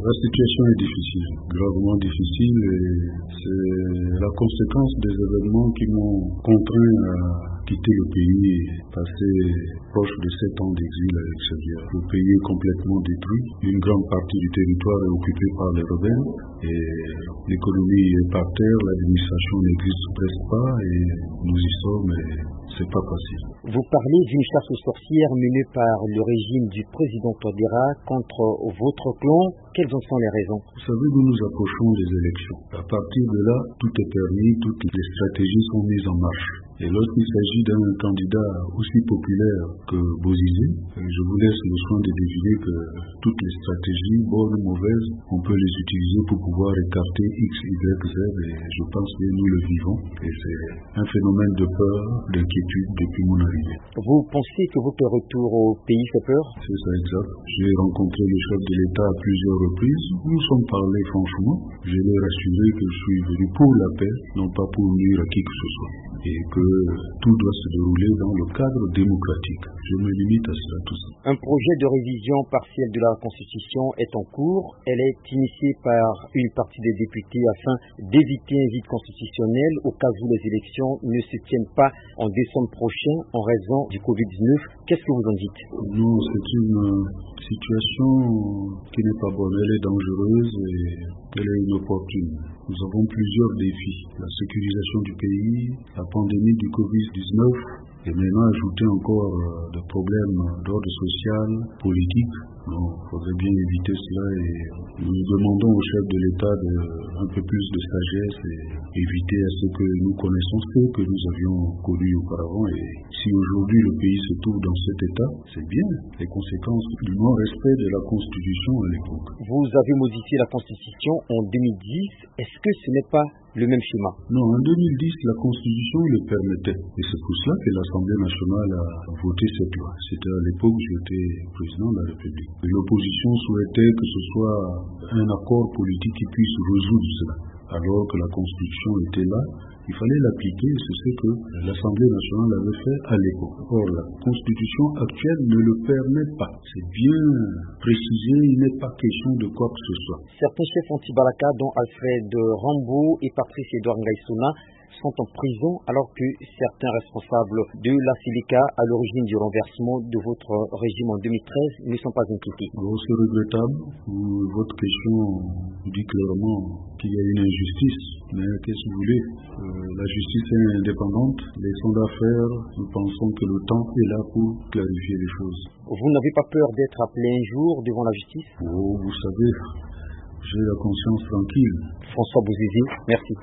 La situation est difficile, gravement difficile, et c'est la conséquence des événements qui m'ont contraint à quitter le pays et passer proche de 7 ans d'exil à l'extérieur. Le pays est complètement détruit, une grande partie du territoire est occupée par les rebelles et l'économie est par terre, l'administration n'existe presque pas et nous y sommes et c'est pas facile. Vous parlez d'une chasse aux sorcières menée par le régime du président Touadéra contre votre clan. Quelles en sont les raisons? Vous savez, nous nous approchons des élections. À partir de là, tout est permis, toutes les stratégies sont mises en marche. Et lorsqu'il s'agit d'un candidat aussi populaire que Bozizé, je vous laisse le soin de deviner que toutes les stratégies, bonnes ou mauvaises, on peut les utiliser pour pouvoir écarter X, Y, Z, et je pense que nous le vivons. Et c'est un phénomène de peur, d'inquiétude depuis mon arrivée. Vous pensez que votre retour au pays fait peur? C'est ça, exact. J'ai rencontré le chef de l'État à plusieurs reprises. Nous nous sommes parlé franchement. Je lui ai rassuré que je suis venu pour la paix, non pas pour nuire à qui que ce soit. Et que tout doit se dérouler dans le cadre démocratique. Je me limite à cela, tout ça. Un projet de révision partielle de la Constitution est en cours. Elle est initiée par une partie des députés afin d'éviter un vide constitutionnel au cas où les élections ne se tiennent pas en décembre prochain en raison du Covid-19. Qu'est-ce que vous en dites? Non, c'est une situation qui n'est pas bonne. Elle est dangereuse et elle est inopportune. Nous avons plusieurs défis. La sécurisation du pays, la pandémie du Covid-19 et maintenant ajouter encore des problèmes d'ordre social, politique. Non, il faudrait bien éviter cela et nous demandons au chef de l'État un peu plus de sagesse et éviter à ce que nous connaissons ce que nous avions connu auparavant. Et si aujourd'hui le pays se trouve dans cet état, c'est bien les conséquences du non-respect de la Constitution à l'époque. Vous avez modifié la Constitution en 2010. Est-ce que ce n'est pas le même schéma? Non, en 2010, la Constitution le permettait. Et c'est pour cela que l'Assemblée nationale a voté cette loi. C'était à l'époque où j'étais président de la République. Et l'opposition souhaitait que ce soit un accord politique qui puisse résoudre cela. Alors que la Constitution était là, il fallait l'appliquer, et c'est ce que l'Assemblée nationale avait fait à l'époque. Or, la Constitution actuelle ne le permet pas. C'est bien précisé, il n'est pas question de quoi que ce soit. Certains chefs anti-Balaka, dont Alfred Rambo et Patrice Edouard Ngaïsouna, sont en prison alors que certains responsables de la Séléka à l'origine du renversement de votre régime en 2013 ne sont pas inquiétés. C'est regrettable. Votre question dit clairement qu'il y a une injustice. Mais qu'est-ce que vous voulez? La justice est indépendante. Laissons l'affaire. Nous pensons que le temps est là pour clarifier les choses. Vous n'avez pas peur d'être appelé un jour devant la justice? Oh, vous savez, j'ai la conscience tranquille. François Bozizé, merci.